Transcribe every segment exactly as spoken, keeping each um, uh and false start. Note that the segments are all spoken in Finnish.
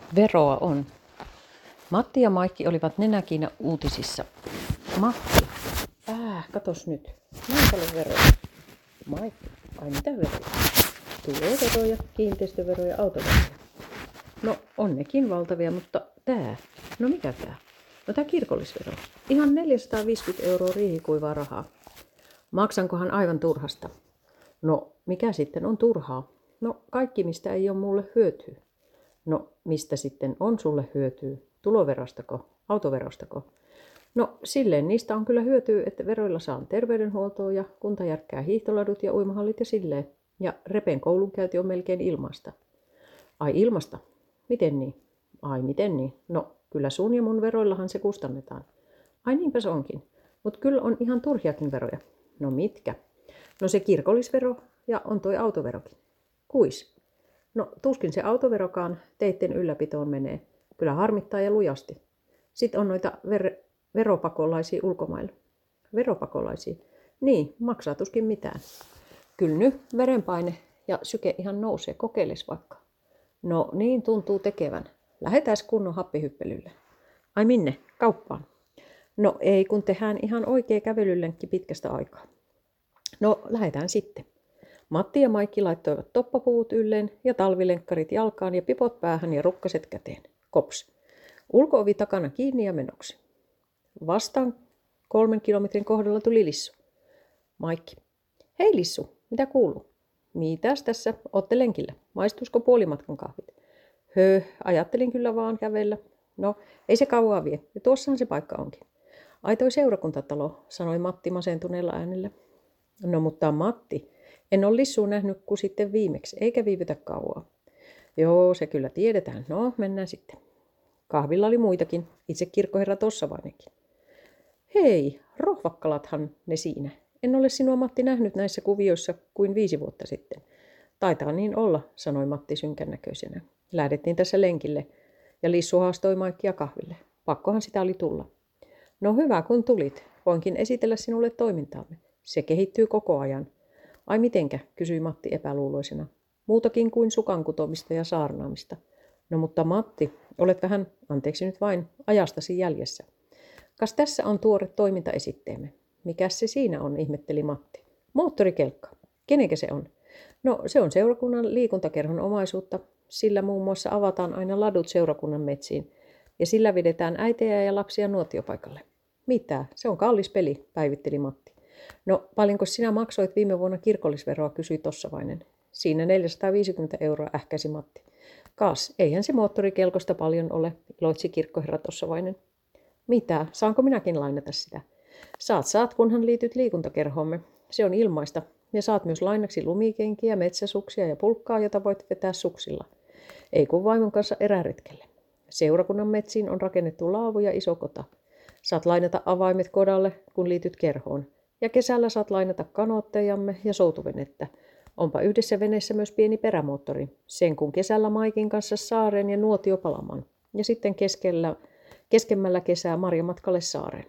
Veroa on. Matti ja Maikki olivat nenäkiinä uutisissa. Matti, äh, katos nyt. Näin paljon veroja. Maikki, ai mitä veroja? Tuloveroja, kiinteistöveroja, autoveroja. No on nekin valtavia, mutta tää, no mikä tää? No tää kirkollisvero. Ihan neljäsataaviisikymmentä euroa riihikuivaa rahaa. Maksankohan aivan turhasta? No mikä sitten on turhaa? No kaikki mistä ei ole mulle hyötyä. No mistä sitten on sulle hyötyä? Tuloverostako? Autoverostako? No silleen niistä on kyllä hyötyä, että veroilla saan terveydenhuoltoa ja kunta järkkää hiihtoladut ja uimahallit ja silleen. Ja Repen koulunkäynti on melkein ilmaista. Ai ilmasta? Miten niin? Ai miten niin? No kyllä sun ja mun veroillahan se kustannetaan. Ai niinpä se onkin. Mut kyllä on ihan turhiakin veroja. No mitkä? No se kirkollisvero ja on toi autoverokin. Kuis? No tuskin se autoverokaan teitten ylläpitoon menee. Kyllä harmittaa ja lujasti. Sitten on noita ver- veropakolaisia ulkomailla. Veropakolaisia? Niin, maksaa tuskin mitään. Kyllä nyt verenpaine ja syke ihan nousee. Kokeiles vaikka. No niin tuntuu tekevän. Lähetääs kunnon happihyppelylle. Ai minne? Kauppaan. No ei, kun tehdään ihan oikea kävelylenkki pitkästä aikaa. No lähetään sitten. Matti ja Maikki laittoivat toppapuut ylleen ja talvilenkkarit jalkaan ja pipot päähän ja rukkaset käteen. Kops. Ulko-ovi takana kiinni ja menoksi. Vastaan kolmen kilometrin kohdalla tuli Lissu. Maikki. Hei Lissu, mitä kuuluu? Mitäs tässä? Ootte lenkillä. Maistuisiko puolimatkan kahvit? Höh, ajattelin kyllä vaan kävellä. No, ei se kauaa vie. Ja tuossahan se paikka onkin. Ai toi seurakuntatalo, sanoi Matti masentuneella äänellä. No mutta Matti, en ole Lissua nähnyt kuin sitten viimeksi, eikä viivytä kauaa. Joo, se kyllä tiedetään. No, mennään sitten. Kahvilla oli muitakin, itse kirkkoherra Tossavainenkin. Hei, rohvakkalathan ne siinä. En ole sinua Matti nähnyt näissä kuvioissa kuin viisi vuotta sitten. Taitaa niin olla, sanoi Matti synkän näköisenä. Lähdettiin tässä lenkille ja Lissu haastoi Maikkia kahville. Pakkohan sitä oli tulla. No hyvä kun tulit, voinkin esitellä sinulle toimintaamme. Se kehittyy koko ajan. Ai mitenkä, kysyi Matti epäluuloisena. Muutakin kuin sukan kutomista ja saarnaamista. No mutta Matti, olet vähän, anteeksi nyt vain, ajastasi jäljessä. Kas tässä on tuore toimintaesitteemme. Mikäs se siinä on, ihmetteli Matti. Moottorikelkka. Kenenkä se on? No se on seurakunnan liikuntakerhon omaisuutta. Sillä muun muassa avataan aina ladut seurakunnan metsiin. Ja sillä vedetään äitejä ja lapsia nuotiopaikalle. Mitä? Se on kallis peli, päivitteli Matti. No paljonko sinä maksoit viime vuonna kirkollisveroa, kysyi Tossavainen. Siinä neljäsataaviisikymmentä euroa, ähkäsi Matti. Kaas, eihän se moottorikelkosta paljon ole, iloitsi kirkkoherra Tossavainen. Mitä? Saanko minäkin lainata sitä? Saat, saat, kunhan liityt liikuntakerhoomme. Se on ilmaista. Ja saat myös lainaksi lumikenkiä, metsäsuksia ja pulkkaa, jota voit vetää suksilla. Ei kun vaimon kanssa eräretkelle. Seurakunnan metsiin on rakennettu laavu ja iso kota. Saat lainata avaimet kodalle, kun liityt kerhoon. Ja kesällä saat lainata kanoottejamme ja soutuvenettä. Onpa yhdessä veneessä myös pieni perämoottori. Sen kun kesällä Maikin kanssa saareen ja nuotio palamaan. Ja sitten keskellä, keskemmällä kesää marjamatkalle saareen.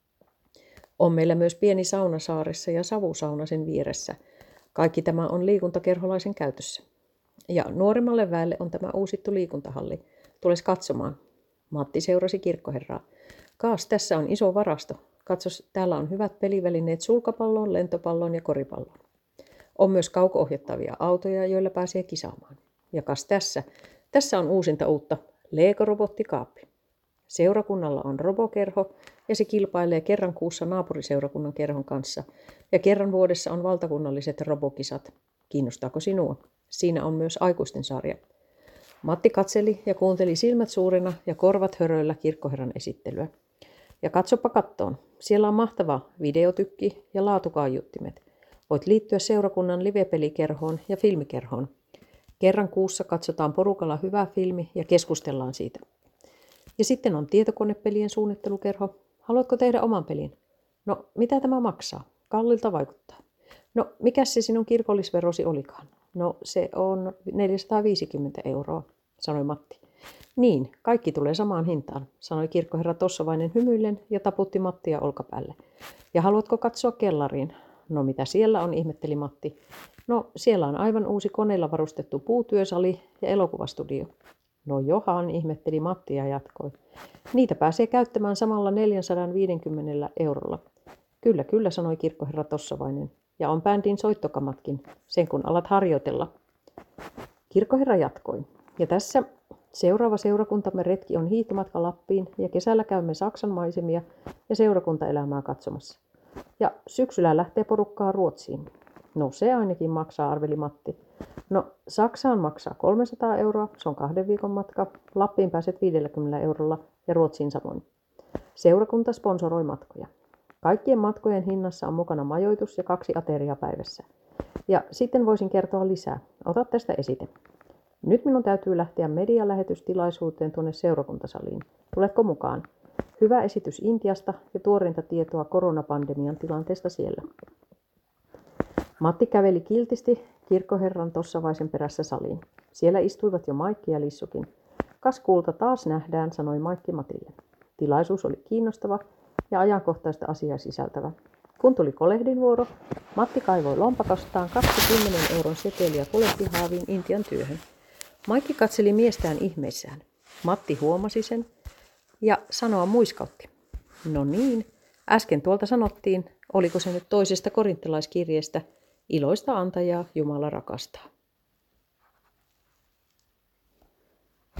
On meillä myös pieni sauna saaressa ja savusauna sen vieressä. Kaikki tämä on liikuntakerholaisen käytössä. Ja nuoremmalle väelle on tämä uusittu liikuntahalli. Tules katsomaan. Matti seurasi kirkkoherraa. Kaas, tässä on iso varasto. Katsos, täällä on hyvät pelivälineet sulkapalloon, lentopalloon ja koripalloon. On myös kauko-ohjattavia autoja, joilla pääsee kisaamaan. Ja kas tässä, tässä on uusinta uutta Lego-robottikaappi. Seurakunnalla on robokerho ja se kilpailee kerran kuussa naapuriseurakunnan kerhon kanssa. Ja kerran vuodessa on valtakunnalliset robokisat. Kiinnostaako sinua? Siinä on myös aikuisten sarja. Matti katseli ja kuunteli silmät suurina ja korvat höröillä kirkkoherran esittelyä. Ja katsopa kattoon. Siellä on mahtava videotykki ja laatukaiuttimet. Voit liittyä seurakunnan livepelikerhoon ja filmikerhoon. Kerran kuussa katsotaan porukalla hyvä filmi ja keskustellaan siitä. Ja sitten on tietokonepelien suunnittelukerho. Haluatko tehdä oman pelin? No, mitä tämä maksaa? Kallilta vaikuttaa. No, mikä se sinun kirkollisverosi olikaan? No, se on neljäsataaviisikymmentä euroa, sanoi Matti. Niin, kaikki tulee samaan hintaan, sanoi kirkkoherra Tossavainen hymyillen ja taputti Mattia olkapäälle. Ja haluatko katsoa kellariin? No mitä siellä on, ihmetteli Matti. No siellä on aivan uusi koneella varustettu puutyösali ja elokuvastudio. No johan, ihmetteli Matti ja jatkoi. Niitä pääsee käyttämään samalla neljäsataaviisikymmentä eurolla. Kyllä, kyllä, sanoi kirkkoherra Tossavainen. Ja on bändin soittokamatkin, sen kun alat harjoitella. Kirkkoherra jatkoi. Ja tässä seuraava seurakuntamme retki on hiihtomatka Lappiin ja kesällä käymme Saksan maisemia ja seurakuntaelämää katsomassa. Ja syksyllä lähtee porukkaa Ruotsiin. No se ainakin maksaa, arveli Matti. No Saksaan maksaa kolmesataa euroa, se on kahden viikon matka. Lappiin pääset viidelläkymmenellä eurolla ja Ruotsiin samoin. Seurakunta sponsoroi matkoja. Kaikkien matkojen hinnassa on mukana majoitus ja kaksi ateriaa päivässä. Ja sitten voisin kertoa lisää. Ota tästä esite. Nyt minun täytyy lähteä medialähetystilaisuuteen tuonne seurakuntasaliin. Tuletko mukaan? Hyvä esitys Intiasta ja tuoreinta tietoa koronapandemian tilanteesta siellä. Matti käveli kiltisti kirkkoherran Tossavaisen perässä saliin. Siellä istuivat jo Maikki ja Lissukin. Kas kuulta, taas nähdään, sanoi Maikki Matille. Tilaisuus oli kiinnostava ja ajankohtaista asiaa sisältävä. Kun tuli kolehdin vuoro, Matti kaivoi lompakostaan kaksikymmentä euron seteliä kolehtihaaviin Intian työhön. Maikki katseli miestään ihmeissään. Matti huomasi sen ja sanoa muiskautti. No niin, äsken tuolta sanottiin, oliko se nyt toisesta korintolaiskirjeestä, iloista antajaa Jumala rakastaa.